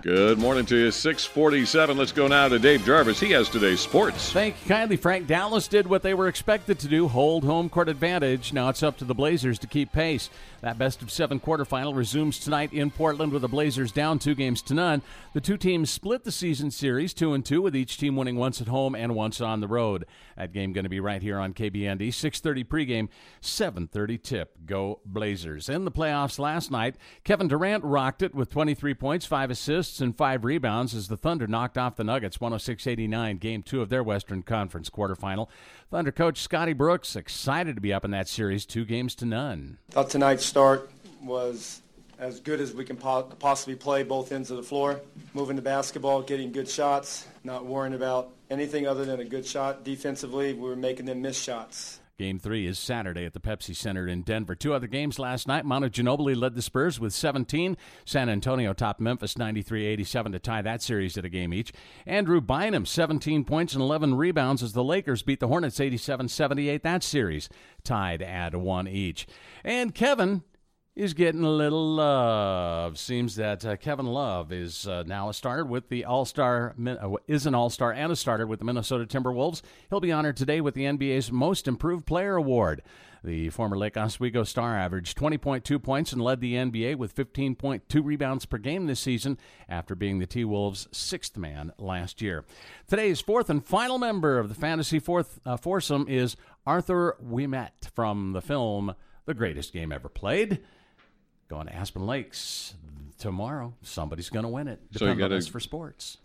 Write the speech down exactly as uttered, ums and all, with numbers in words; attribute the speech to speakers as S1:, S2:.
S1: Good morning to you. six forty-seven. Let's go now to Dave Jarvis. He has today's sports.
S2: Thank you kindly, Frank. Dallas did what they were expected to do, hold home court advantage. Now it's up to the Blazers to keep pace. That best-of-seven quarterfinal resumes tonight in Portland with the Blazers down two games to none. The two teams split the season series two and two, with each team winning once at home and once on the road. That game going to be right here on K B N D. six thirty pregame, seven thirty tip. Go Blazers. In the playoffs last night, Kevin Durant rocked it with twenty-three points, five assists, and five rebounds as the Thunder knocked off the Nuggets one oh six eighty-nine, game two of their Western Conference quarterfinal. Thunder coach Scotty Brooks excited to be up in that series, two games to none.
S3: Thought tonight's start was as good as we can po- possibly play both ends of the floor, moving the basketball, getting good shots, not worrying about anything other than a good shot. Defensively, we were making them miss shots.
S2: Game three is Saturday at the Pepsi Center in Denver. Two other games last night. Manu Ginobili led the Spurs with seventeen. San Antonio topped Memphis ninety-three eighty-seven to tie that series at a game each. Andrew Bynum, seventeen points and eleven rebounds as the Lakers beat the Hornets eighty-seven seventy-eight. That series tied at one each. And Kevin is getting a little love. Seems that uh, Kevin Love is uh, now a starter with the All-Star, uh, is an All-Star and a starter with the Minnesota Timberwolves. He'll be honored today with the N B A's Most Improved Player Award. The former Lake Oswego star averaged twenty point two points and led the N B A with fifteen point two rebounds per game this season after being the T-Wolves' sixth man last year. Today's fourth and final member of the Fantasy fourth, uh, Foursome is Arthur Ouimet from the film The Greatest Game Ever Played. Going to Aspen Lakes tomorrow. Somebody's going to win it.
S1: So you
S2: Depend on
S1: gotta-
S2: us for sports.